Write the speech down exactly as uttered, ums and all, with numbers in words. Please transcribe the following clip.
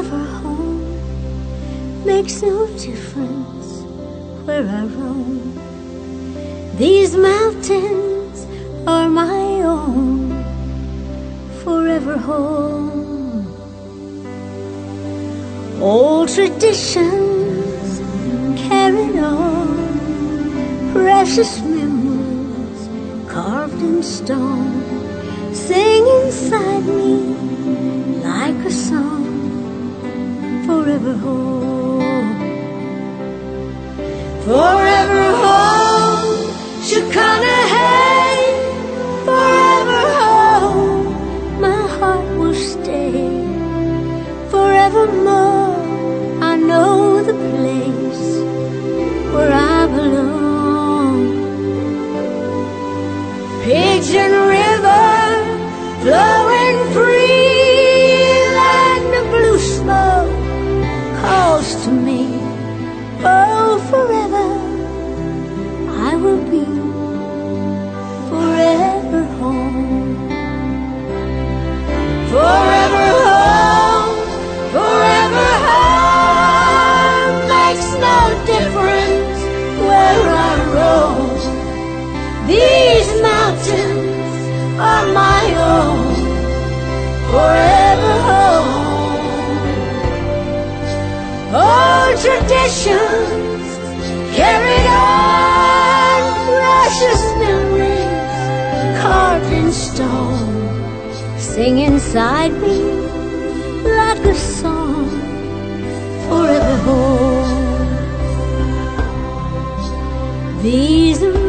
forever home. Makes no difference where I roam. These mountains are my own, forever home. Old traditions carried on, precious memories carved in stone, sing inside me like a song, forever home. Forever home, Chickanahay, forever home, my heart will stay. Forevermore, I know the place where I belong. Pigeon River, flowing free like the blue smoke, calls to me. Oh, forever I will be forever home. Forever home, forever home, makes no difference where I roam. These mountains are my own, forever home. Old traditions carried on, precious memories carved in stone, sing inside me like a song, forever home. These are